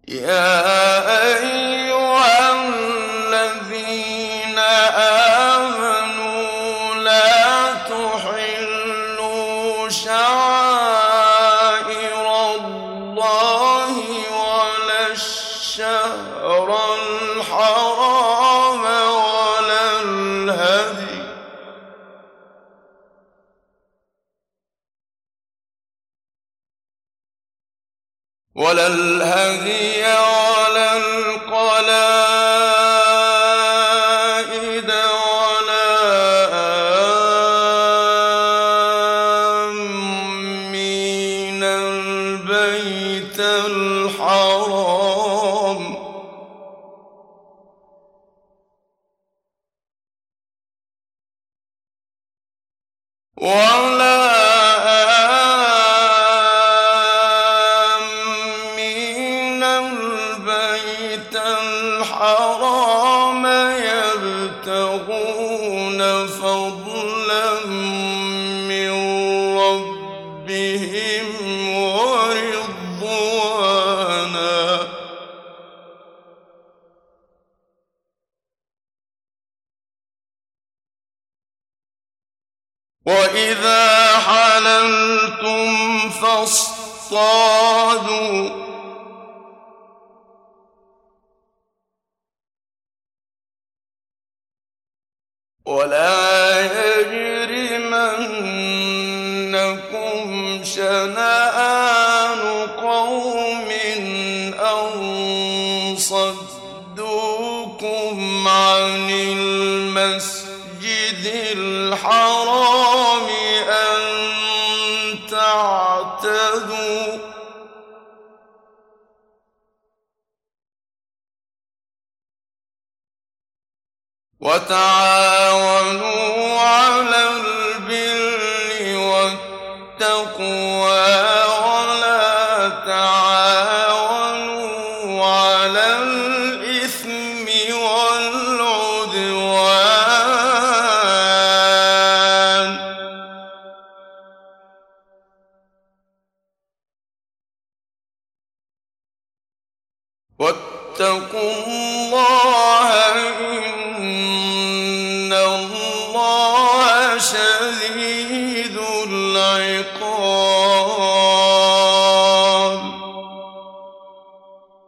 يا أيها الذين آمنوا لا تحلوا شعائر الله ولا الشهر الحرام ولا الهدي ولا القلائد ولا آمين البيت الحرام ولا آمين البيت الحرام يبتغون فضلا من ربهم ورضوانا وإذا حللتم فاصطادوا ولا يجرمنكم شنآن قوم أن صدوكم عن المسجد الحرام أن تعتدوا وتعاونوا على البر والتقوى ولا تعاونوا على الإثم والعدوان واتقوا